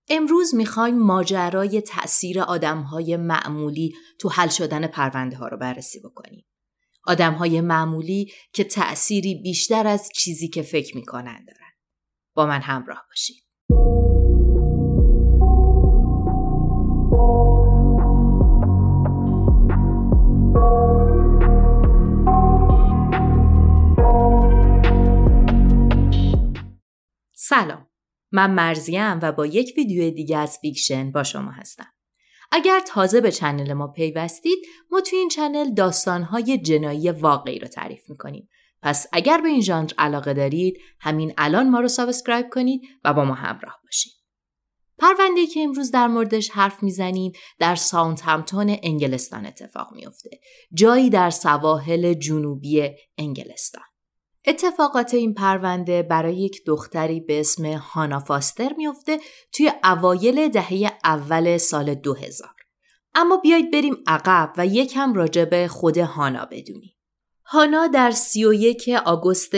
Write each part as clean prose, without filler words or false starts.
امروز میخوایم ماجرای تأثیر آدم‌های معمولی تو حل شدن پرونده ها رو بررسی بکنیم. آدم‌های معمولی که تأثیری بیشتر از چیزی که فکر میکنن دارن. با من همراه باشید. سلام، من مرزیم و با یک ویدیو دیگه از فیکشن با شما هستم. اگر تازه به چنل ما پیوستید، ما توی این چنل داستان‌های جنایی واقعی رو تعریف می‌کنیم. پس اگر به این ژانر علاقه دارید، همین الان ما رو سابسکرایب کنید و با ما همراه باشید. پرونده‌ای که امروز در موردش حرف میزنیم در ساوندهمپتون انگلستان اتفاق میفته. جایی در سواحل جنوبی انگلستان. اتفاقات این پرونده برای یک دختری به اسم هانا فاستر میفته توی اوایل دهه اول سال 2000. اما بیایید بریم عقب و یکم راجع به خود هانا بدونیم. هانا در 31 آگوست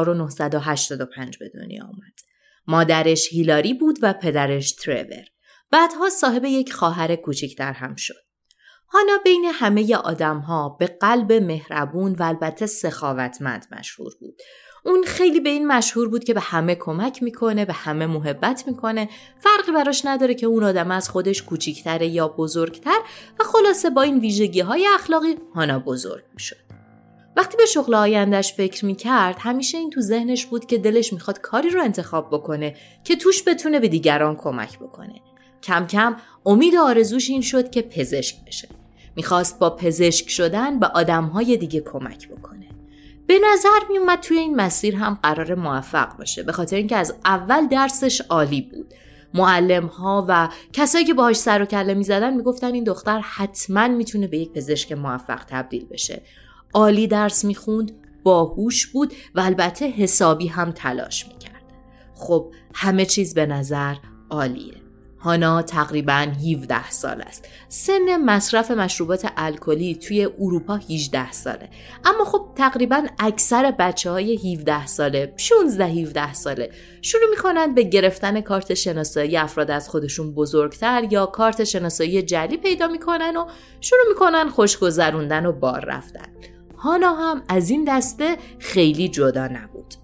1985 به دنیا آمد. مادرش هیلاری بود و پدرش ترور. بعدها صاحب یک خواهر کوچکتر هم شد. هانا بین همه آدم‌ها به قلب مهربون و البته سخاوتمند مشهور بود. اون خیلی به این مشهور بود که به همه کمک میکنه، به همه محبت میکنه. فرقی براش نداره که اون آدم از خودش کوچیک‌تره یا بزرگتر و خلاصه با این ویژگی‌های اخلاقی هانا بزرگ میشد. وقتی به شغل آینده‌اش فکر میکرد، همیشه این تو ذهنش بود که دلش میخواد کاری رو انتخاب بکنه که توش بتونه به دیگران کمک بکنه. کم کم امید آرزوش این شد که پزشک بشه. میخواست با پزشک شدن به آدمهای دیگه کمک بکنه. به نظر میومد توی این مسیر هم قرار موفق باشه، به خاطر اینکه از اول درسش عالی بود. معلم‌ها و کسایی که باهاش سر و کله میزدن میگفتن این دختر حتما میتونه به یک پزشک موفق تبدیل بشه. عالی درس میخوند، باهوش بود و البته حسابی هم تلاش میکرد. خب همه چیز به نظر عالیه. هانا تقریباً 17 سال است. سن مصرف مشروبات الکلی توی اروپا 18 ساله. اما خب تقریباً اکثر بچه‌های 17 ساله، 16-17 ساله شروع می‌کنن به گرفتن کارت شناسایی افراد از خودشون بزرگتر یا کارت شناسایی جعلی پیدا می‌کنن و شروع می‌کنن خوشگذروندن و بار رفتن. هانا هم از این دسته خیلی جدا نبود.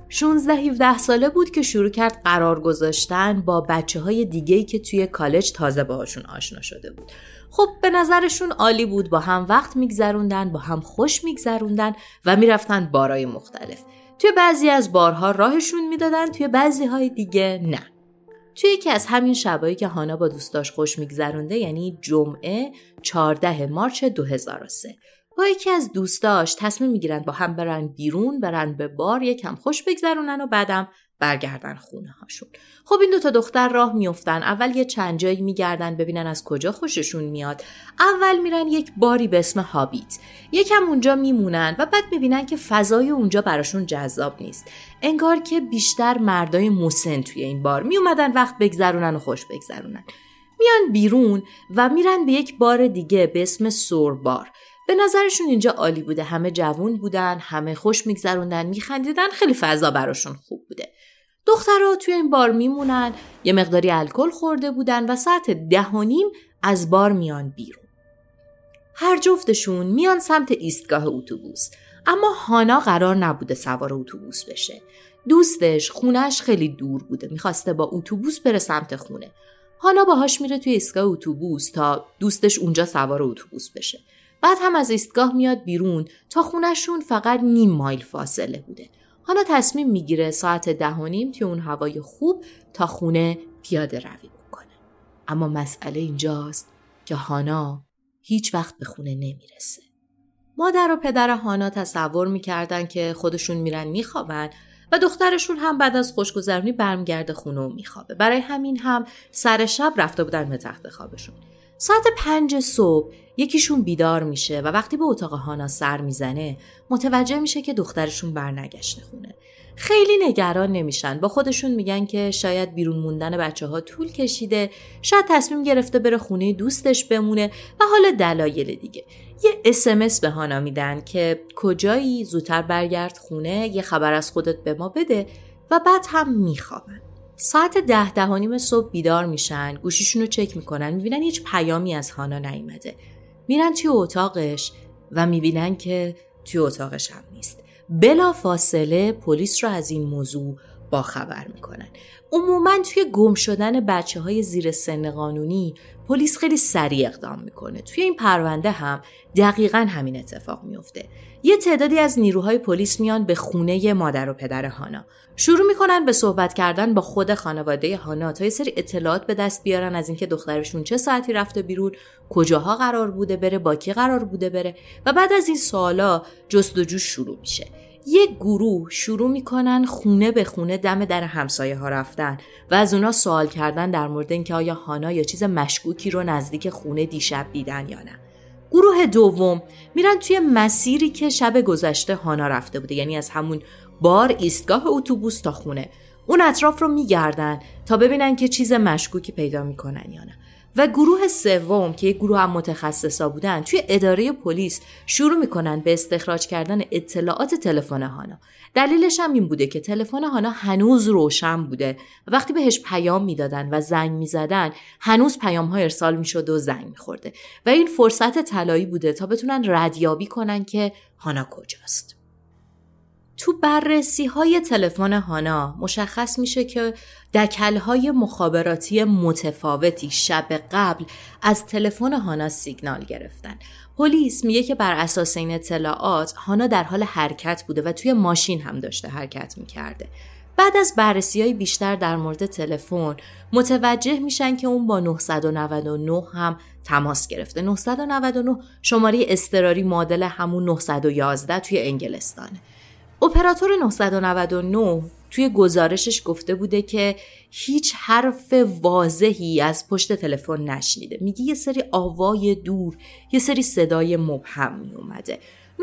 16-17 ساله بود که شروع کرد قرار گذاشتن با بچه‌های دیگه‌ای که توی کالج تازه باهاشون آشنا شده بود. خب به نظرشون عالی بود، با هم وقت میگذروندن، با هم خوش میگذروندن و میرفتن بارهای مختلف. توی بعضی از بارها راهشون میدادن، توی بعضی‌های دیگه نه. توی یکی از همین شبایی که هانا با دوستاش خوش میگذرونده، یعنی جمعه 14 مارچ 2003، با یکی از دوستاش تصمیم میگیرن با هم برن بیرون، برن به بار، یکم خوش بگذرونن و بعدم برگردن خونه هاشون. خب این دوتا دختر راه میافتن. اول یه چند جایی میگردن ببینن از کجا خوششون میاد. اول میرن یک باری به اسم هابیت. یکم اونجا میمونن و بعد میبینن که فضای اونجا براشون جذاب نیست. انگار که بیشتر مردای مسن توی این بار میومدن وقت بگذرونن و خوش بگذرونن. میان بیرون و میرن به یک بار دیگه به اسم سور بار. به نظرشون اینجا عالی بوده، همه جوون بودن، همه خوش میگذروندن، میخندیدن، خیلی فضا براشون خوب بوده. دخترها توی این بار میمونن، یه مقداری الکل خورده بودن و ساعت 10:30 از بار میان بیرون. هر جفتشون میان سمت ایستگاه اتوبوس، اما هانا قرار نبوده سوار اتوبوس بشه. دوستش خونش خیلی دور بوده، میخواسته با اتوبوس بره سمت خونه. هانا باهاش میره توی ایستگاه اتوبوس تا دوستش اونجا سوار اتوبوس بشه. بعد هم از ایستگاه میاد بیرون تا خونهشون فقط 0.5 مایل فاصله بوده. هانا تصمیم میگیره ساعت 10:30 توی اون هوای خوب تا خونه پیاده روی بکنه. اما مسئله اینجاست که هانا هیچ وقت به خونه نمیرسه. مادر و پدر هانا تصور میکردن که خودشون میرن میخوابن و دخترشون هم بعد از خوشگذرونی برمیگرده خونه و میخوابه. برای همین هم سر شب رفته بودن به تخت خوابشون. ساعت 5 صبح یکیشون بیدار میشه و وقتی به اتاق هانا سر میزنه متوجه میشه که دخترشون برنگشته خونه. خیلی نگران نمیشن، با خودشون میگن که شاید بیرون موندن بچه‌ها طول کشیده، شاید تصمیم گرفته بره خونه دوستش بمونه و حالا دلایل دیگه. یه SMS به هانا میدن که کجایی، زودتر برگرد خونه، یه خبر از خودت به ما بده و بعد هم میخوابن. ساعت 10 صبح بیدار میشن، گوشیشون رو چک میکنن، میبینن هیچ پیامی از هانا نیومده. میرن توی اتاقش و میبینن که توی اتاقش هم نیست. بلا فاصله پلیس رو از این موضوع باخبر میکنن. عموماً توی گم شدن بچه‌های زیر سن قانونی پلیس خیلی سریع اقدام میکنه. توی این پرونده هم دقیقاً همین اتفاق میفته. یه تعدادی از نیروهای پلیس میان به خونه مادر و پدر هانا. شروع میکنن به صحبت کردن با خود خانواده هانا تا یه سری اطلاعات به دست بیارن از اینکه دخترشون چه ساعتی رفته بیرون، کجاها قرار بوده بره، با کی قرار بوده بره. و بعد از این سوالا جستجو شروع میشه. یک گروه شروع میکنن خونه به خونه دم در همسایه ها رفتن و از اونا سوال کردن در مورد اینکه آیا هانا یا چیز مشکوکی رو نزدیک خونه دیشب دیدن یا نه. گروه دوم میرن توی مسیری که شب گذشته هانا رفته بوده، یعنی از همون بار ایستگاه اتوبوس تا خونه. اون اطراف رو میگردن تا ببینن که چیز مشکوکی پیدا میکنن یا نه. و گروه سوم که یک گروه هم متخصصا بودن توی اداره پلیس شروع میکنن به استخراج کردن اطلاعات تلفن هانا. دلیلش هم این بوده که تلفن هانا هنوز روشن بوده و وقتی بهش پیام میدادن و زنگ میزدن هنوز پیام ها ارسال میشد و زنگ میخورده و این فرصت طلایی بوده تا بتونن ردیابی کنن که هانا کجاست. تو بررسی‌های تلفن هانا مشخص میشه که دکل‌های مخابراتی متفاوتی شب قبل از تلفن هانا سیگنال گرفتن. پلیس میگه که بر اساس این اطلاعات هانا در حال حرکت بوده و توی ماشین هم داشته حرکت میکرده. بعد از بررسی‌های بیشتر در مورد تلفن متوجه میشن که اون با 999 هم تماس گرفته. 999 شماره اضطراری معادل همون 911 توی انگلستانه. اپراتور 999 توی گزارشش گفته بوده که هیچ حرف واضحی از پشت تلفن نشنیده. میگه یه سری آوای دور، یه سری صدای مبهم می اومده.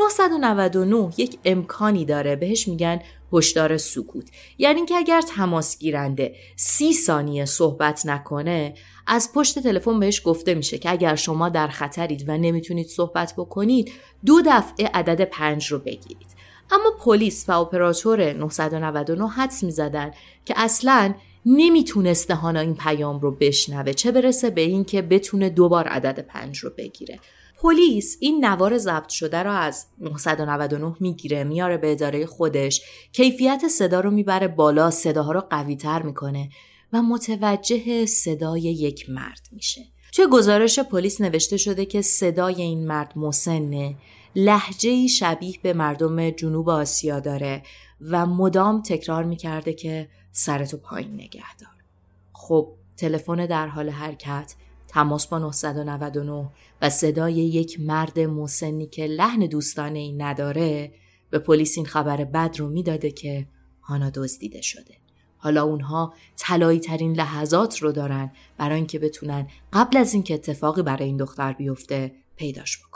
999 یک امکانی داره، بهش میگن هشدار سکوت. یعنی که اگر تماس گیرنده 30 ثانیه صحبت نکنه، از پشت تلفن بهش گفته میشه که اگر شما در خطرید و نمیتونید صحبت بکنید 2 دفعه عدد 5 رو بگیرید. اما پلیس و اپراتور 999 حدس می‌زدن که اصلاً نمیتونسته هانا این پیام رو بشنوه، چه برسه به این که بتونه 2 بار عدد 5 رو بگیره. پلیس این نوار ضبط شده رو از 999 میگیره، میاره به اداره خودش، کیفیت صدا رو میبره بالا، صداها رو قوی‌تر میکنه و متوجه صدای یک مرد میشه. توی گزارش پلیس نوشته شده که صدای این مرد مسنه، لهجه‌ای شبیه به مردم جنوب آسیا داره و مدام تکرار میکرده که سرتو پایین نگه دار. خب تلفن در حال حرکت، تماس با 999 و صدای یک مرد مسنی که لحن دوستانه‌ای نداره به پلیس این خبر بد رو میداده که هانا دزدیده شده. حالا اونها طلایی ترین لحظات رو دارن برای اینکه بتونن قبل از اینکه اتفاقی برای این دختر بیفته پیداش بکنن.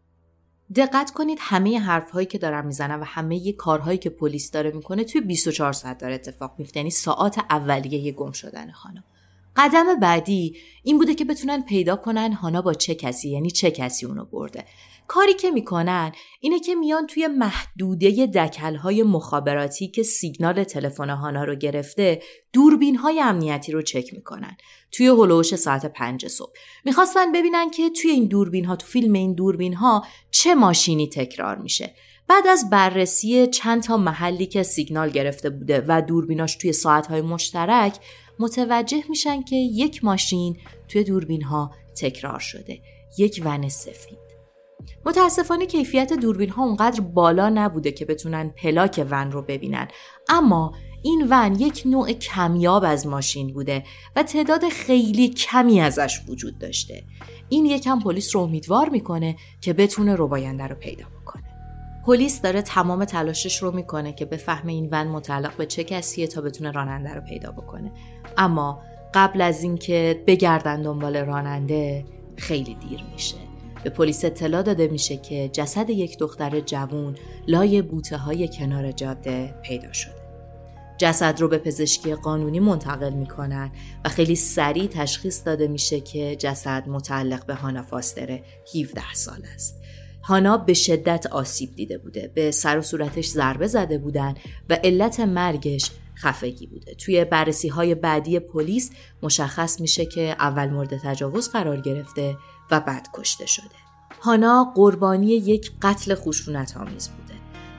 دقت کنید همه حرف‌هایی که دارم میزنم و همه کارهایی که پلیس داره میکنه توی 24 ساعت داره اتفاق میفته، یعنی ساعات اولیه گم شدن هانا. قدم بعدی این بوده که بتونن پیدا کنن هانا با چه کسی، یعنی چه کسی اونو برده. کاری که میکنن اینه که میان توی محدوده دکل‌های مخابراتی که سیگنال تلفن هانا رو گرفته دوربین‌های امنیتی رو چک میکنن. توی هلوش ساعت 5 صبح میخواستن ببینن که توی این دوربین‌ها، تو فیلم این دوربین‌ها چه ماشینی تکرار میشه. بعد از بررسی چند تا محلی که سیگنال گرفته بوده و دوربیناش توی ساعت‌های مشترک متوجه میشن که یک ماشین توی دوربین‌ها تکرار شده، یک ون سفید. متاسفانه کیفیت دوربین ها اونقدر بالا نبوده که بتونن پلاک ون رو ببینن، اما این ون یک نوع کمیاب از ماشین بوده و تعداد خیلی کمی ازش وجود داشته. این یکم پلیس رو امیدوار میکنه که بتونه رباینده رو پیدا بکنه. پلیس داره تمام تلاشش رو میکنه که بفهمه این ون متعلق به چه کسیه تا بتونه راننده رو پیدا بکنه. اما قبل از اینکه بگردن دنبال راننده خیلی دیر میشه. به پلیس اطلاع داده میشه که جسد یک دختر جوان لای بوته‌های کنار جاده پیدا شده. جسد رو به پزشکی قانونی منتقل میکنن و خیلی سریع تشخیص داده میشه که جسد متعلق به هانا فاستر 17 سال است. هانا به شدت آسیب دیده بوده، به سر و صورتش ضربه زده بودن و علت مرگش خفگی بوده. توی بررسی‌های بعدی پلیس مشخص میشه که اول مورد تجاوز قرار گرفته و بعد کشته شده. هانا قربانی یک قتل خشونت‌آمیز بوده.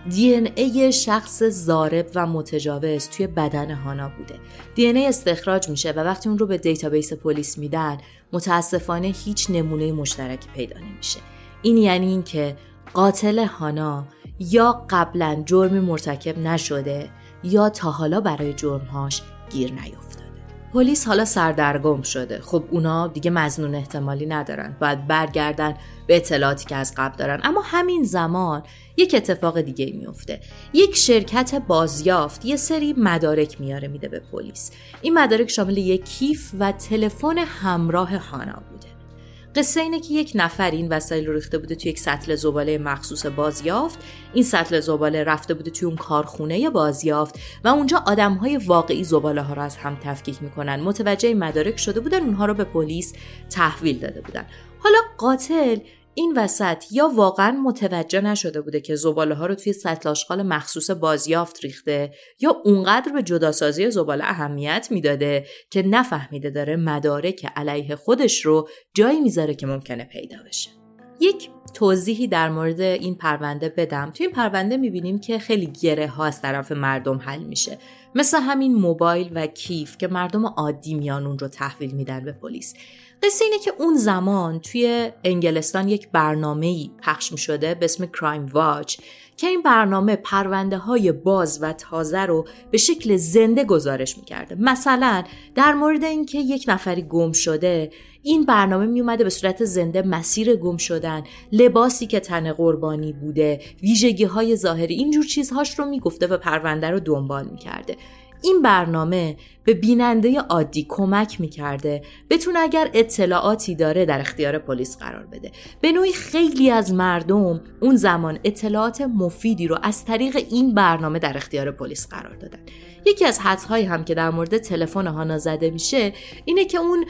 DNA شخص ضارب و متجاوز توی بدن هانا بوده. DNA استخراج میشه و وقتی اون رو به دیتابیس پلیس میدن متاسفانه هیچ نمونه مشترکی پیدا نمیشه. این یعنی این که قاتل هانا یا قبلا جرمی مرتکب نشده یا تا حالا برای جرمهاش گیر نیفتاده. پلیس حالا سردرگم شده. خب اونا دیگه مظنون احتمالی ندارن، باید برگردن به اطلاعاتی که از قبل دارن. اما همین زمان یک اتفاق دیگه میفته. یک شرکت بازیافت یه سری مدارک میده به پلیس. این مدارک شامل یک کیف و تلفن همراه هانا بوده. قصه اینه که یک نفر این وسایل رو ریخته بوده توی یک سطل زباله مخصوص بازیافت. این سطل زباله رفته بوده توی اون کارخونه بازیافت و اونجا آدم‌های واقعی زباله ها رو از هم تفکیک میکنن. متوجه مدارک شده بودن، اونها رو به پلیس تحویل داده بودن. حالا قاتل این وسط یا واقعا متوجه نشده بوده که زباله ها رو توی سطل آشغال مخصوص بازیافت ریخته یا اونقدر به جداسازی زباله اهمیت میداده که نفهمیده داره مدارک علیه خودش رو جایی میذاره که ممکنه پیدا بشه. یک توضیحی در مورد این پرونده بدم. توی این پرونده میبینیم که خیلی گره ها از طرف مردم حل میشه، مثل همین موبایل و کیف که مردم عادی میان اون رو تحویل میدن به پلیس. قصه اینه که اون زمان توی انگلستان یک برنامه‌ای پخش می‌شده به اسم کرایم واچ که این برنامه پرونده‌های باز و تازه رو به شکل زنده گزارش می‌کرده. مثلا در مورد اینکه یک نفری گم شده، این برنامه میومده به صورت زنده مسیر گم شدن، لباسی که تن قربانی بوده، ویژگی‌های ظاهری، اینجور چیزهاش رو میگفته و پرونده رو دنبال می‌کرده. این برنامه به بیننده عادی کمک میکرده بتونه اگر اطلاعاتی داره در اختیار پلیس قرار بده. به نوعی خیلی از مردم اون زمان اطلاعات مفیدی رو از طریق این برنامه در اختیار پلیس قرار دادن. یکی از حدس‌هایی هم که در مورد تلفن هانا زده میشه اینه که اون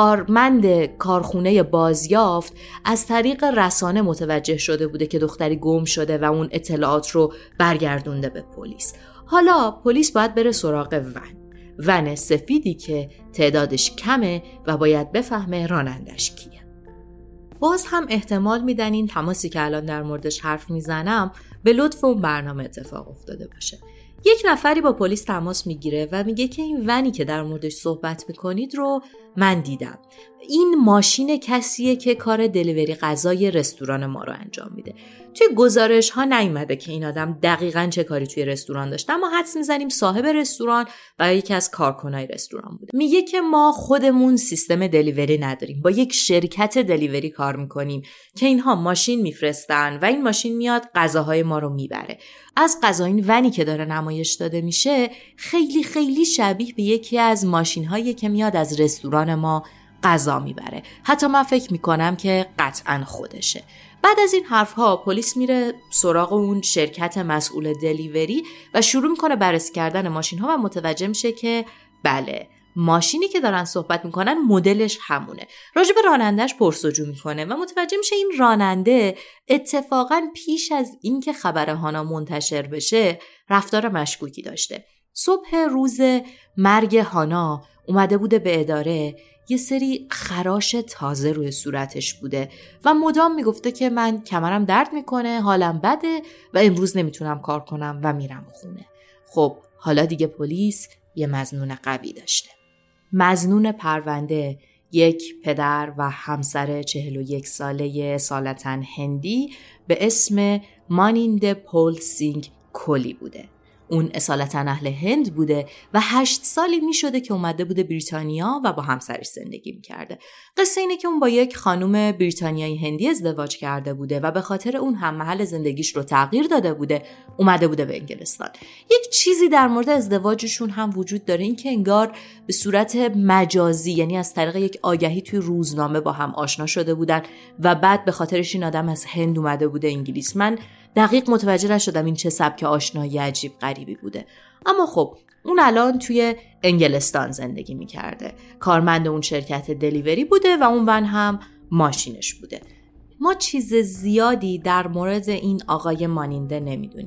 کارمند کارخونه بازیافت از طریق رسانه متوجه شده بوده که دختری گم شده و اون اطلاعات رو برگردونده به پلیس. حالا پلیس باید بره سراغ ون سفیدی که تعدادش کمه و باید بفهمه رانندش کیه. باز هم احتمال میدن این تماسی که الان در موردش حرف میزنم به لطف اون برنامه اتفاق افتاده باشه. یک نفری با پلیس تماس میگیره و میگه که این ونی که در موردش صحبت میکنید رو من دیدم. این ماشین کسیه که کار دلیوری غذای رستوران ما رو انجام میده. توی گزارش ها نیومده که این آدم دقیقاً چه کاری توی رستوران داشته، اما حدس میزنیم صاحب رستوران و یکی از کارکنای رستوران بوده. میگه که ما خودمون سیستم دلیوری نداریم، با یک شرکت دلیوری کار میکنیم که اینها ماشین میفرستن و این ماشین میاد غذاهای ما رو میبره. از قضا این ونی که داره نمایش داده میشه خیلی خیلی شبیه به یکی از ماشین‌هایی که میاد از رستوران ما غذا میبره. حتی من فکر میکنم که قطعاً خودشه. بعد از این حرفها پلیس میره سراغ اون شرکت مسئول دلیوری و شروع میکنه بررسی کردن ماشین‌ها و متوجه میشه که بله، ماشینی که دارن صحبت میکنن مدلش همونه. راجع به رانندش پرسجو میکنه و متوجه میشه این راننده اتفاقاً پیش از اینکه خبر هانا منتشر بشه رفتار مشکوکی داشته. صبح روز مرگ هانا اومده بوده به اداره، یه سری خراش تازه روی صورتش بوده و مدام میگفته که من کمرم درد میکنه، حالم بده و امروز نمیتونم کار کنم و میرم خونه. خب حالا دیگه پلیس یه مظنون قوی داشته. مظنون پرونده یک پدر و همسر 41 ساله اصالتاً هندی به اسم مانیند پول سینگ کولی بوده. اون اصالتاً اهل هند بوده و 8 سالی می شده که اومده بوده بریتانیا و با همسرش زندگی می کرده. قصه اینه که اون با یک خانم بریتانیایی هندی ازدواج کرده بوده و به خاطر اون هم محل زندگیش رو تغییر داده بوده، اومده بوده به انگلستان. یک چیزی در مورد ازدواجشون هم وجود داره، این که انگار به صورت مجازی، یعنی از طریق یک آگهی توی روزنامه با هم آشنا شده بودن و بعد به خاطرش این آدم از هند اومده بوده انگلیس. من دقیق متوجه نشدم این چه سبک آشنایی عجیب غریبی بوده. اما خب اون الان توی انگلستان زندگی میکرده، کارمند اون شرکت دلیوری بوده و اون ون هم ماشینش بوده. ما چیز زیادی در مورد این آقای مانینده نمیدونیم.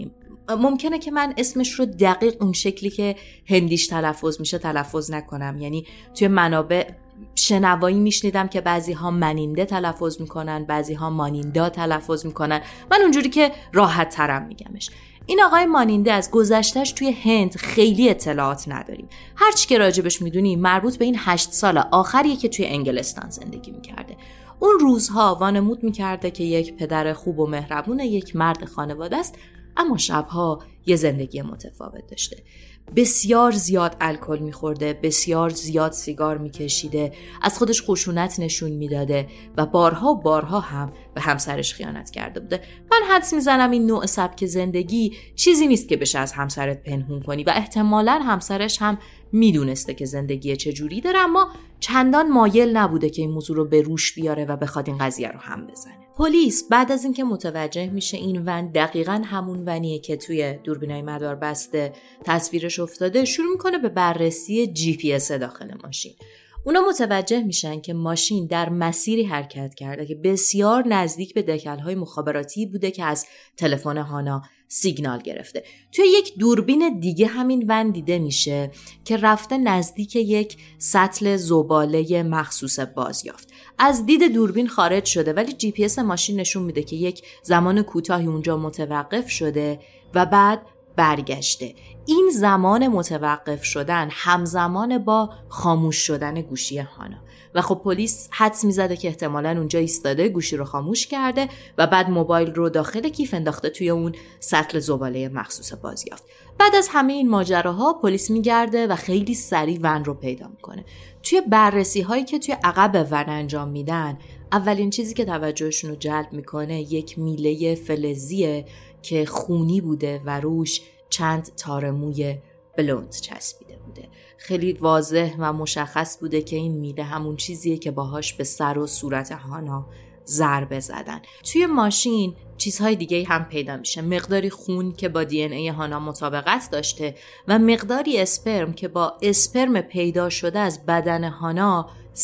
ممکنه که من اسمش رو دقیق اون شکلی که هندیش تلفظ میشه تلفظ نکنم. یعنی توی منابع شنوایی میشنیدم که بعضی ها منینده تلفظ میکنن، بعضی ها مانیندا تلفظ میکنن. من اونجوری که راحت ترم میگمش. این آقای مانینده از گذشتش توی هند خیلی اطلاعات نداریم. هر چی که راجبش میدونیم مربوط به این 8 سال آخریه که توی انگلستان زندگی میکرده. اون روزها وانمود میکرده که یک پدر خوب و مهربونه، یک مرد خانواده است، اما شبها یه زندگی متفاوت داشته. بسیار زیاد الکل میخورده، بسیار زیاد سیگار میکشیده، از خودش خشونت نشون میداده و بارها هم به همسرش خیانت کرده بوده. من حدس میزنم این نوع سبک زندگی چیزی نیست که بشه از همسرت پنهون کنی و احتمالاً همسرش هم میدونسته که زندگی چجوری داره، اما چندان مایل نبوده که این موضوع رو به روش بیاره و بخواد این قضیه رو هم بزنه. پلیس بعد از اینکه متوجه میشه این ون دقیقاً همون ونیه که توی دوربینای مداربسته تصویرش افتاده، شروع میکنه به بررسی GPS داخل ماشین. اونا متوجه میشن که ماشین در مسیری حرکت کرده که بسیار نزدیک به دکل‌های مخابراتی بوده که از تلفن هانا سیگنال گرفته. توی یک دوربین دیگه همین ون دیده میشه که رفته نزدیک یک سطل زباله مخصوص بازیافت. از دید دوربین خارج شده، ولی GPS ماشین نشون میده که یک زمان کوتاهی اونجا متوقف شده و بعد برگشته. این زمان متوقف شدن همزمان با خاموش شدن گوشی هانا و خب پلیس حدس میزده که احتمالاً اونجا ایستاده، گوشی رو خاموش کرده و بعد موبایل رو داخل کیف انداخته توی اون سطل زباله مخصوص بازیافت. بعد از همه این ماجراها پلیس میگرده و خیلی سریع ون رو پیدا میکنه. توی بررسی هایی که توی عقب ون انجام میدن، اولین چیزی که توجهشون رو جلب میکنه یک میله فلزیه که خونی بوده و روش چند تار موی بلوند چسبیده بوده. خیلی واضح و مشخص بوده که این میله همون چیزیه که باهاش به سر و صورت هانا ضربه زدن. توی ماشین چیزهای دیگه هم پیدا میشه. مقداری خون که با DNA هانا مطابقت داشته و مقداری اسپرم که با اسپرم پیدا شده از بدن هانا 100%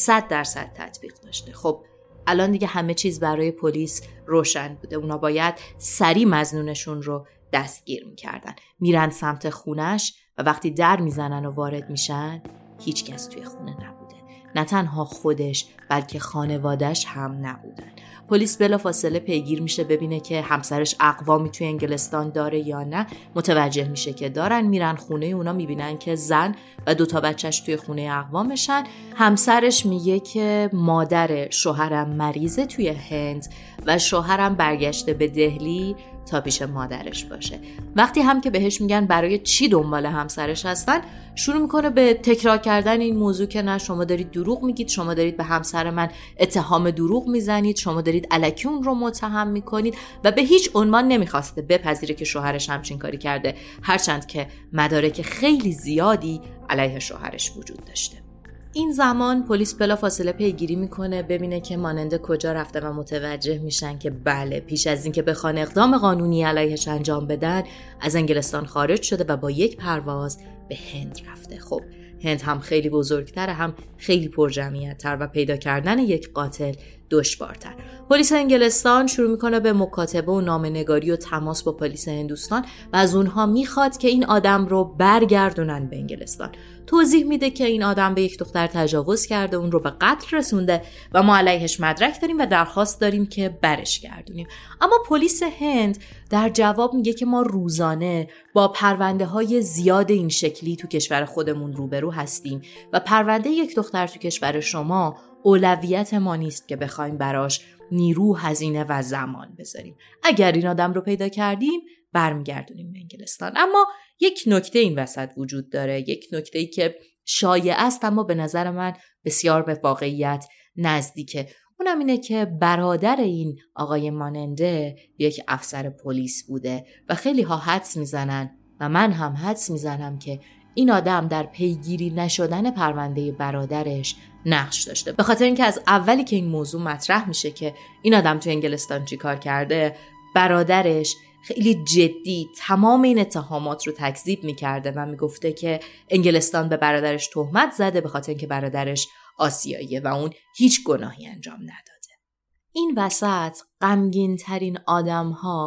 تطبیق داشته. خب الان دیگه همه چیز برای پلیس روشن بوده. اونا باید سریع مظنونشون رو دستگیر میکردن. میرن سمت خونش و وقتی در میزنن و وارد میشن، هیچ کس توی خونه نبوده. نه تنها خودش بلکه خانواده‌اش هم نبودن. پلیس بلافاصله پیگیر میشه ببینه که همسرش اقوامی توی انگلستان داره یا نه. متوجه میشه که دارن. میرن خونه اونا، میبینن که زن و 2 بچهش توی خونه اقوامشن. همسرش میگه که مادر شوهرم مریضه توی هند و شوهرم برگشته به دهلی تا پیش مادرش باشه. وقتی هم که بهش میگن برای چی دنبال همسرش هستن، شروع میکنه به تکرار کردن این موضوع که نه شما دارید دروغ میگید، شما دارید به همسر من اتهام دروغ میزنید، شما دارید الکی اون رو متهم میکنید و به هیچ عنوان نمیخواسته بپذیره که شوهرش همچین کاری کرده، هرچند که مدارک خیلی زیادی علیه شوهرش وجود داشته. این زمان پلیس بلافاصله پیگیری میکنه ببینه که ماننده کجا رفته و متوجه میشن که بله، پیش از این که بخوان اقدام قانونی علیهش انجام بدن از انگلستان خارج شده و با یک پرواز به هند رفته. خب هند هم خیلی بزرگتره، هم خیلی پرجمعیت‌تر و پیدا کردن یک قاتل دشوارتر. پلیس انگلستان شروع میکنه به مکاتبه و نامه‌نگاری و تماس با پلیس هندوستان و از اونها میخواد که این آدم رو برگردونن به انگلستان. توضیح میده که این آدم به یک دختر تجاوز کرده، اون رو به قتل رسونده و ما علیهش مدرک داریم و درخواست داریم که برش گردونیم. اما پلیس هند در جواب میگه که ما روزانه با پرونده های زیاد این شکلی تو کشور خودمون روبرو هستیم و پرونده یک دختر تو کشور شما اولویت ما نیست که بخوایم براش نیرو، هزینه و زمان بذاریم. اگر این آدم رو پیدا کردیم برمیگردونیم به انگلستان. اما یک نکته این وسط وجود داره، یک نکته‌ای که شایع است اما به نظر من بسیار به واقعیت نزدیکه. اونم اینه که برادر این آقای ماننده یک افسر پلیس بوده و خیلی ها حدس میزنن و من هم حدس میزنم که این آدم در پیگیری نشدن پرونده برادرش نقش داشته. به خاطر اینکه از اولی که این موضوع مطرح میشه که این آدم تو انگلستان چی کار کرده، برادرش خیلی جدی تمام این اتهامات رو تکذیب میکرده و میگفته که انگلستان به برادرش تهمت زده به خاطر اینکه برادرش آسیاییه و اون هیچ گناهی انجام نداده. این وسط غمگین ترین آدم ها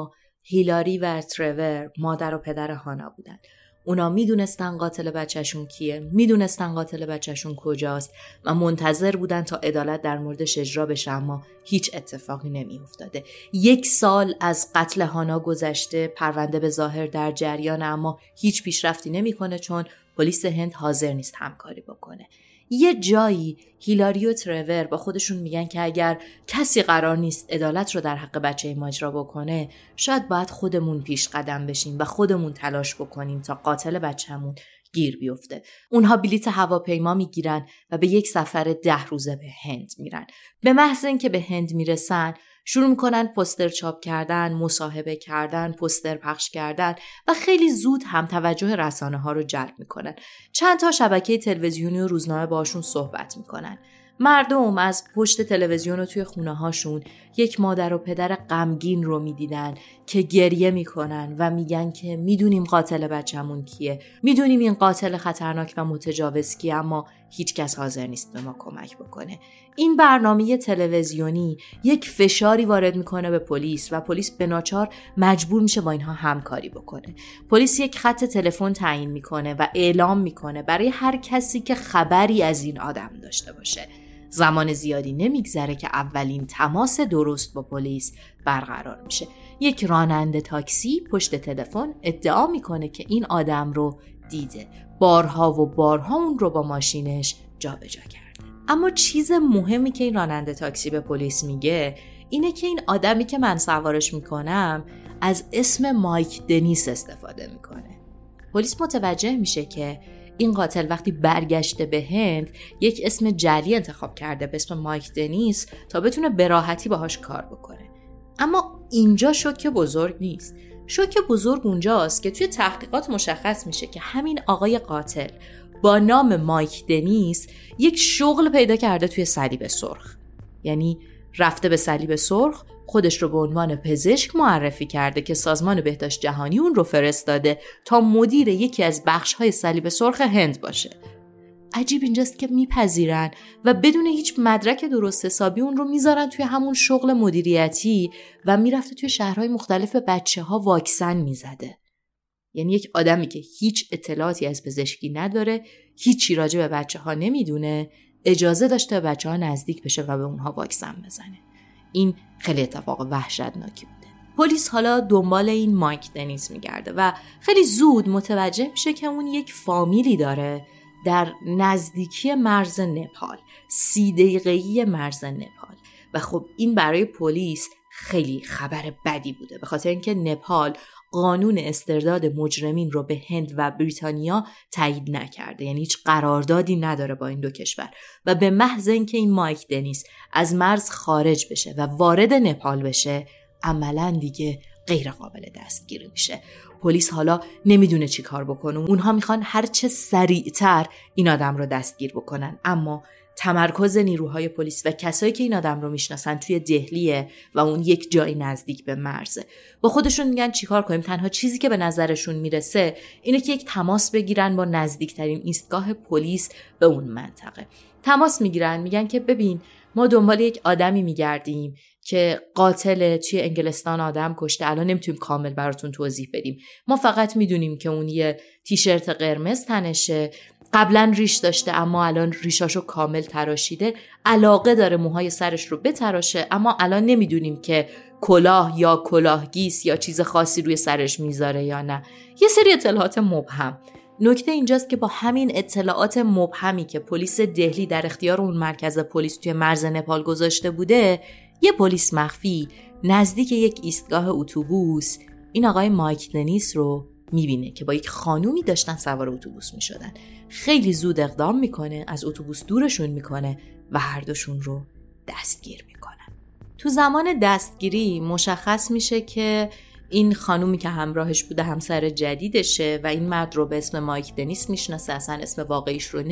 هیلاری و ترور مادر و پدر هانا بودن. اونا میدونستن قاتل بچهشون کیه، میدونستن قاتل بچهشون کجاست و منتظر بودن تا عدالت در موردش اجرا بشه، اما هیچ اتفاقی نمیافتاده. 1 سال از قتل هانا گذشته، پرونده به ظاهر در جریان، اما هیچ پیشرفتی نمیکنه چون پلیس هند حاضر نیست همکاری بکنه. یه جایی هیلاری و ترور با خودشون میگن که اگر کسی قرار نیست عدالت رو در حق بچه ما اجرا بکنه، شاید باید خودمون پیش قدم بشیم و خودمون تلاش بکنیم تا قاتل بچه‌مون گیر بیفته. اونها بلیت هواپیما میگیرن و به یک سفر 10 روزه به هند میرن. به محض اینکه به هند میرسن شروع میکنن پوستر چاپ کردن، مصاحبه کردن، پوستر پخش کردن و خیلی زود هم توجه رسانه ها رو جلب میکنن. چند تا شبکه تلویزیونی و روزنامه باشون صحبت میکنن. مردم از پشت تلویزیون و توی خونه هاشون یک مادر و پدر غمگین رو میدیدن که گریه میکنن و میگن که میدونیم قاتل بچه‌مون کیه، میدونیم این قاتل خطرناک و متجاوز کیه، اما هیچ کس حاضر نیست به ما کمک بکنه. این برنامه تلویزیونی یک فشاری وارد میکنه به پلیس و پلیس به ناچار مجبور میشه با اینها همکاری بکنه. پلیس یک خط تلفن تعیین میکنه و اعلام میکنه برای هر کسی که خبری از این آدم داشته باشه. زمان زیادی نمیگذره که اولین تماس درست با پلیس برقرار میشه. یک راننده تاکسی پشت تلفن ادعا میکنه که این آدم رو دیده. بارها و بارها اون رو با ماشینش جابجا کرده. اما چیز مهمی که این راننده تاکسی به پلیس میگه اینه که این آدمی که من سوارش میکنم از اسم مایک دنیس استفاده میکنه. پلیس متوجه میشه که این قاتل وقتی برگشته به هند یک اسم جعلی انتخاب کرده به اسم مایک دنیس تا بتونه به راحتی باهاش کار بکنه. اما اینجا شوک بزرگ نیست. شوک بزرگ اونجاست که توی تحقیقات مشخص میشه که همین آقای قاتل با نام مایک دنیس یک شغل پیدا کرده توی صلیب سرخ. یعنی رفته به صلیب سرخ، خودش رو به عنوان پزشک معرفی کرده که سازمان بهداشت جهانی اون رو فرستاده تا مدیر یکی از بخش‌های صلیب سرخ هند باشه. عجیب اینجاست که میپذیرن و بدون هیچ مدرک درست حسابی اون رو میذارن توی همون شغل مدیریتی و میرفته توی شهرهای مختلف به بچه‌ها واکسن میزده. یعنی یک آدمی که هیچ اطلاعاتی از پزشکی نداره، هیچی راجع به بچه‌ها نمیدونه، اجازه داشته به بچه‌ها نزدیک بشه و به اونها واکسن بزنه. این خیلی اتفاق وحشتناکی بوده. پلیس حالا دنبال این مایک دنیس میگرده و خیلی زود متوجه میشه که اون یک فامیلی داره در نزدیکی مرز نپال، 30 دقیقه‌ای مرز نپال. و خب این برای پلیس خیلی خبر بدی بوده، به خاطر اینکه نپال قانون استرداد مجرمین رو به هند و بریتانیا تایید نکرده، یعنی هیچ قراردادی نداره با این دو کشور و به محض اینکه این مایک دنیس از مرز خارج بشه و وارد نپال بشه عملاً دیگه غیر قابل دستگیری میشه. پلیس حالا نمیدونه چی کار بکنه. اونها میخوان هرچه سریعتر این آدم رو دستگیر بکنن، اما تمرکز نیروهای پلیس و کسایی که این آدم رو میشناسن توی دهلیه و اون یک جایی نزدیک به مرزه. با خودشون میگن چیکار کنیم؟ تنها چیزی که به نظرشون میرسه اینه که یک تماس بگیرن با نزدیکترین ایستگاه پلیس به اون منطقه. تماس میگیرن، میگن که ببین ما دنبال یک آدمی میگردیم که قاتل توی انگلستان آدم کشته. الان نمیتونیم کامل براتون توضیح بدیم. ما فقط میدونیم که اون یه تیشرت قرمز تنشه، قبلا ریش داشته اما الان ریشاشو کامل تراشیده، علاقه داره موهای سرش رو بتراشه، اما الان نمیدونیم که کلاه یا کلاهگیس یا چیز خاصی روی سرش میذاره یا نه. یه سری اطلاعات مبهم. نکته اینجاست که با همین اطلاعات مبهمی که پلیس دهلی در اختیار اون مرکز پلیس توی مرز نپال گذاشته بوده، یه پلیس مخفی نزدیک یک ایستگاه اتوبوس این آقای مایک دنیس رو میبینه که با یک خانومی داشتن سوار اتوبوس میشدن. خیلی زود اقدام میکنه، از اتوبوس دورشون میکنه و هر دوشون رو دستگیر میکنه. تو زمان دستگیری مشخص میشه که این خانومی که همراهش بوده همسر جدیدشه و این مرد رو به اسم مایک دنیس میشناسه، اصلا اسم واقعیش رو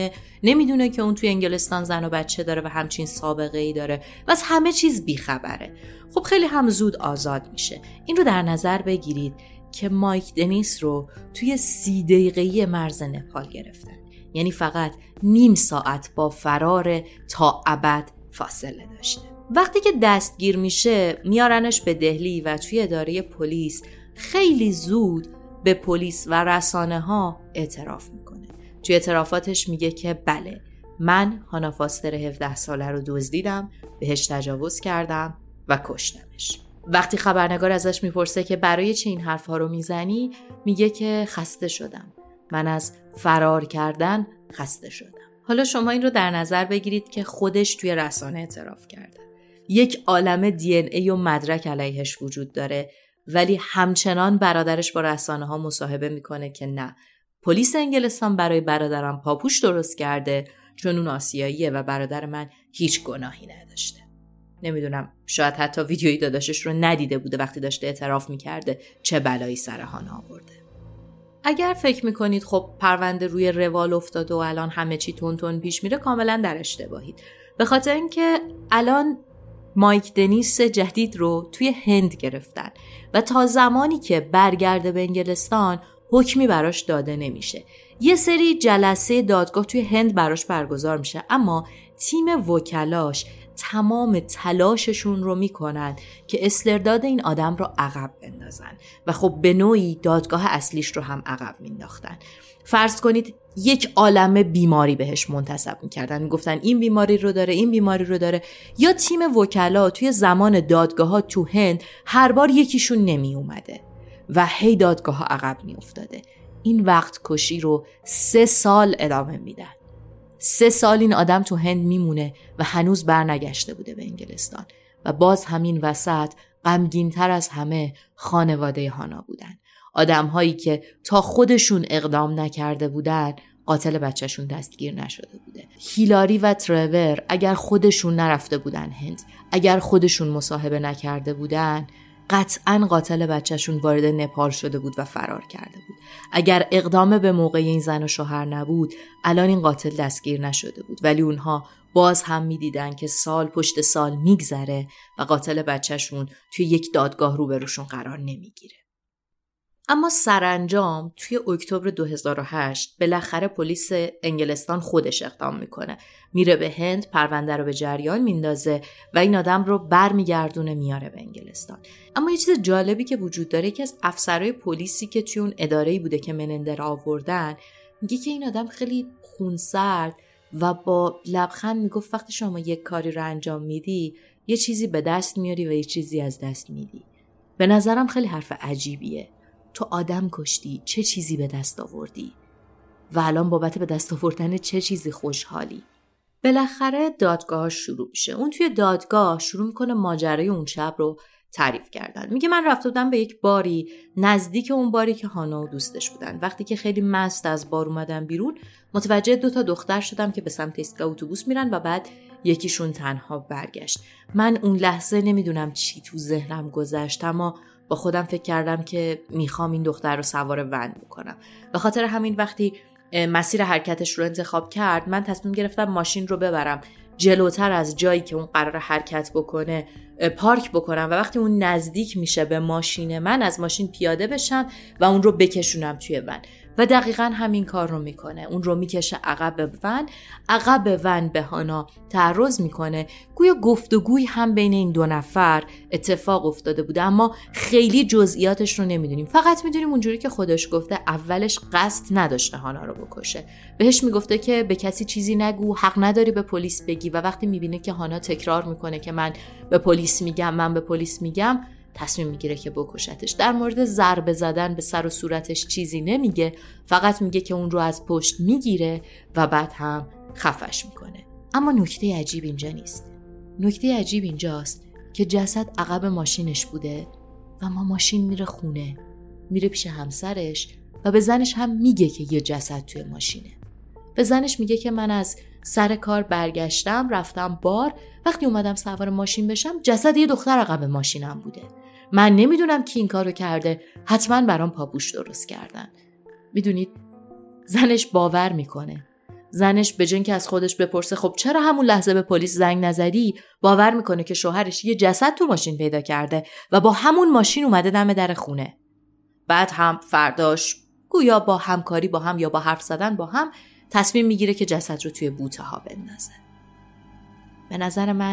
نمیدونه که اون توی انگلستان زن و بچه داره و همچین سابقه ای داره و از همه چیز بیخبره. خب خیلی هم زود آزاد میشه. این رو در نظر بگیرید که مایک دنیس رو توی 30 دقیقه‌ای مرز نپال گرفتن، یعنی فقط نیم ساعت با فرار تا ابد فاصله داشته. وقتی که دستگیر میشه میارنش به دهلی و توی اداره پلیس خیلی زود به پلیس و رسانه ها اعتراف میکنه. توی اعترافاتش میگه که بله، من هانا فاستر 17 ساله رو دزدیدم، بهش تجاوز کردم و کشتمش. وقتی خبرنگار ازش میپرسه که برای چه این حرفها رو میزنی، میگه که خسته شدم. من از فرار کردن خسته شدم. حالا شما این رو در نظر بگیرید که خودش توی رسانه اعتراف کرده. یک عالمه DNA و مدرک علیهش وجود داره، ولی همچنان برادرش با رسانه ها مصاحبه میکنه که نه، پلیس انگلستان برای برادرم پاپوش درست کرده چون اون آسیاییه و برادر من هیچ گناهی نداشته. نمیدونم، شاید حتی ویدیویی داداشش رو ندیده بوده وقتی داشته اعتراف میکرده چه بلایی سر هانا آورده. اگر فکر میکنید خب پرونده روی روال افتاده و الان همه چی تون پیش میره، کاملا در اشتباهید. به خاطر اینکه الان مایک دنیس جدید رو توی هند گرفتن و تا زمانی که برگرده به انگلستان حکمی براش داده نمیشه. یه سری جلسه دادگاه توی هند براش برگزار میشه، اما تیم وکلاش تمام تلاششون رو میکنن که استرداد این آدم رو عقب بندازن و خب به نوعی دادگاه اصلیش رو هم عقب مینداختن. فرض کنید یک عالمه بیماری بهش منتسب میکردن، میگفتن این بیماری رو داره، این بیماری رو داره. یا تیم وکلا توی زمان دادگاه ها تو هند هر بار یکیشون نمی اومده و هی دادگاه ها عقب می افتاده. این وقت کشی رو 3 سال ادامه میدن. 3 سال این آدم تو هند میمونه و هنوز برنگشته بوده به انگلستان و باز همین وسط غمگین‌تر از همه خانواده هانا بودن. آدم‌هایی که تا خودشون اقدام نکرده بودن قاتل بچه‌شون دستگیر نشده بوده. هیلاری و ترور اگر خودشون نرفته بودن هند، اگر خودشون مصاحبه نکرده بودن، قطعاً قاتل بچه‌شون وارد نپال شده بود و فرار کرده بود. اگر اقدام به موقع این زن و شوهر نبود، الان این قاتل دستگیر نشده بود. ولی اونها باز هم می‌دیدن که سال پشت سال میگذره و قاتل بچه‌شون توی یک دادگاه روبروشون قرار نمیگیره. اما سرانجام توی اکتبر 2008 بالاخره پلیس انگلستان خودش اقدام میکنه. میره به هند، پرونده رو به جریان میندازه و این آدم رو برمیگردونه میاره به انگلستان. اما یه چیز جالبی که وجود داره، یکی از افسرهای پلیسی که توی اون اداره‌ای بوده که منندر آوردن میگه که این آدم خیلی خونسرد و با لبخند میگفت وقتی شما یک کاری رو انجام میدی یه چیزی به دست میاری و یه چیزی از دست میدی. به نظرم خیلی حرف عجیبیه. تو آدم کشتی، چه چیزی به دست آوردی؟ و الان بابت به دست آوردن چه چیزی خوشحالی؟ بالاخره دادگاه شروع میشه. اون توی دادگاه شروع میکنه ماجرای اون شب رو تعریف کردن. میگه من رفته بودم به یک باری نزدیک اون باری که هانا و دوستش بودن. وقتی که خیلی مست از بار اومدم بیرون، متوجه 2 دختر شدم که به سمت ایستگاه اتوبوس میرن و بعد یکیشون تنها برگشت. من اون لحظه نمیدونم چی تو ذهنم گذشت، اما با خودم فکر کردم که میخوام این دختر رو سوار ون بکنم. به خاطر همین وقتی مسیر حرکتش رو انتخاب کرد، من تصمیم گرفتم ماشین رو ببرم جلوتر از جایی که اون قرار حرکت بکنه پارک بکنم و وقتی اون نزدیک میشه به ماشین من، از ماشین پیاده بشم و اون رو بکشونم توی ون. و دقیقاً همین کار رو میکنه. اون رو میکشه عقب ون. عقب ون به هانا تعرض میکنه. گویا گفتگوی هم بین این 2 نفر اتفاق افتاده بوده، اما خیلی جزئیاتش رو نمیدونیم. فقط میدونیم اونجوری که خودش گفته اولش قصد نداشته هانا رو بکشه. بهش میگفته که به کسی چیزی نگو، حق نداری به پلیس بگی. و وقتی میبینه که هانا تکرار میکنه که من به پلیس میگم، تصمیم میگیره که بکشتش. در مورد ضربه زدن به سر و صورتش چیزی نمیگه، فقط میگه که اون رو از پشت میگیره و بعد هم خفش میکنه. اما نکته عجیب اینجا نیست. نکته عجیب اینجاست که جسد عقب ماشینش بوده و ما ماشین میره خونه، میره پیش همسرش و به زنش هم میگه که یه جسد توی ماشینه. به زنش میگه که من از سر کار برگشتم، رفتم بار، وقتی اومدم سوار ماشین بشم جسد یه دختر عقب ماشینم بوده. من نمیدونم کی این کارو کرده، حتما برام پاپوش درست کردن. میدونید زنش باور میکنه. زنش به جای اینکه از خودش بپرسه خب چرا همون لحظه به پلیس زنگ نزدی، باور میکنه که شوهرش یه جسد تو ماشین پیدا کرده و با همون ماشین اومده دم در خونه. بعد هم فرداش گویا با همکاری با هم یا با حرف زدن با هم تصمیم میگیره که جسد رو توی بوته ها بندازه. به نظر من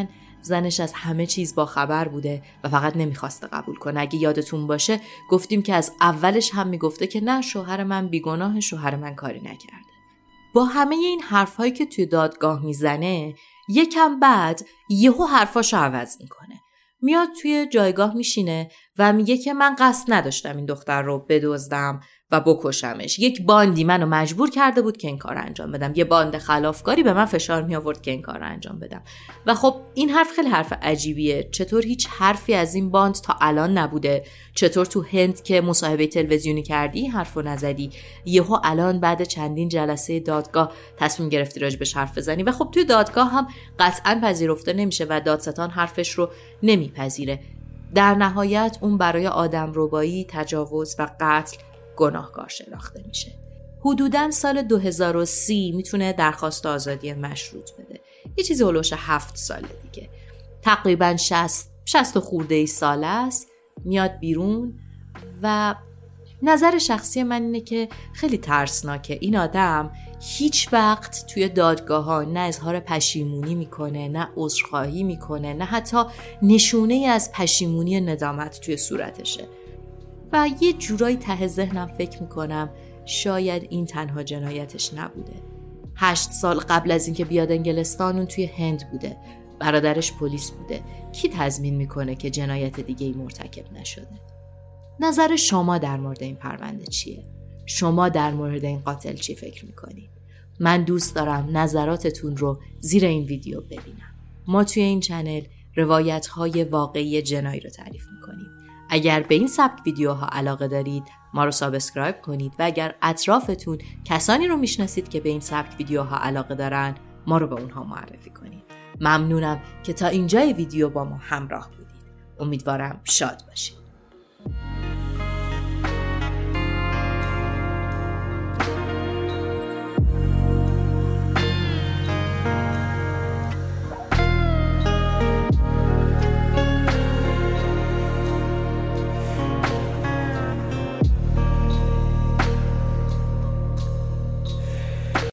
زنش از همه چیز با خبر بوده و فقط نمیخواسته قبول کنه. اگه یادتون باشه گفتیم که از اولش هم میگفته که نه، شوهر من بیگناه، شوهر من کاری نکرده. با همه این حرفایی که توی دادگاه میزنه، یکم بعد یهو حرفاشو عوض میکنه. میاد توی جایگاه میشینه و میگه که من قصد نداشتم این دختر رو بدزدم و بکشمش. یک باندی منو مجبور کرده بود که این کار انجام بدم. یه باند خلافکاری به من فشار می آورد که این کار رو انجام بدم. و خب این حرف خیلی حرف عجیبیه. چطور هیچ حرفی از این باند تا الان نبوده؟ چطور تو هند که مصاحبه تلویزیونی کردی حرفو نزدی؟ یهو الان بعد چندین جلسه دادگاه تصمیم گرفتی راجبش حرف بزنی؟ و خب توی دادگاه هم قطعاً پذیرفته نمیشه و دادستان حرفش رو نمیپذیره. در نهایت اون برای آدمربایی، تجاوز و قتل گناهکار شناخته میشه. حدوداً سال 2030 میتونه درخواست آزادی مشروط بده. یه چیزی هلوش 7 سال دیگه. تقریباً 60 خورده ای سال است. میاد بیرون و نظر شخصی من اینه که خیلی ترسناکه. این آدم هیچ وقت توی دادگاه ها نه اظهار پشیمونی میکنه، نه عذرخواهی میکنه، نه حتی نشونه ای از پشیمونی ندامت توی صورتشه. و یه جورایی ته ذهنم فکر میکنم شاید این تنها جنایتش نبوده. 8 سال قبل از اینکه بیاد انگلستان اون توی هند بوده. برادرش پلیس بوده. کی تضمین میکنه که جنایت دیگه‌ای مرتکب نشده؟ نظر شما در مورد این پرونده چیه؟ شما در مورد این قاتل چی فکر میکنید؟ من دوست دارم نظراتتون رو زیر این ویدیو ببینم. ما توی این چنل روایت‌های واقعی جنایی رو تعریف میکنیم. اگر به این سبک ویدیوها علاقه دارید ما رو سابسکرایب کنید و اگر اطرافتون کسانی رو میشناسید که به این سبک ویدیوها علاقه دارن ما رو به اونها معرفی کنید. ممنونم که تا اینجای ویدیو با ما همراه بودید. امیدوارم شاد باشید.